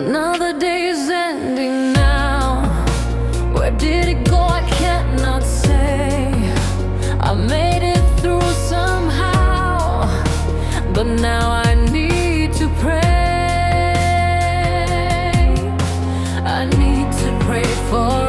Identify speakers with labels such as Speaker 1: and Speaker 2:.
Speaker 1: Another day is ending now. Where did it go? I cannot say. I made it through somehow, but now I need to pray. I need to pray for